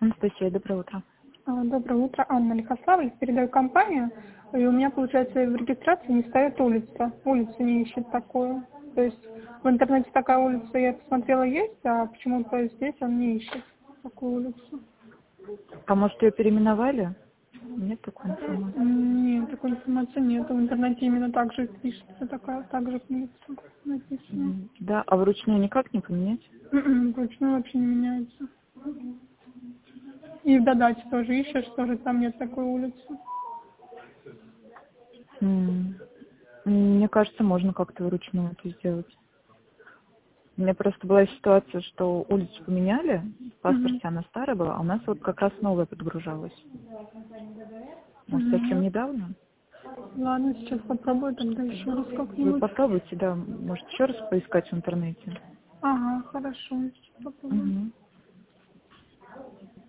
Анастасия, доброе утро. Доброе утро, Анна Лихославль. Передаю компанию, и у меня, получается, в регистрации не стоит улица. Улица не ищет такую. То есть в интернете такая улица, я посмотрела, есть, а почему-то здесь он не ищет такую улицу. А может, ее переименовали? Нет такой информации. Нет, такой информации нет. В интернете именно так же пишется, так же улица написано. Да, а вручную никак не поменять? Вручную вообще не меняется. И в Додате тоже ищешь, тоже там нет такой улицы. Мне кажется, можно как-то вручную это сделать. У меня просто была ситуация, что улицу поменяли, в паспорте она старая была, а у нас вот как раз новая подгружалась. Может, совсем недавно? Ладно, сейчас попробую тогда еще раз Вы как-нибудь. попробуйте, да, может, еще раз поискать в интернете. Ага, хорошо, сейчас попробую.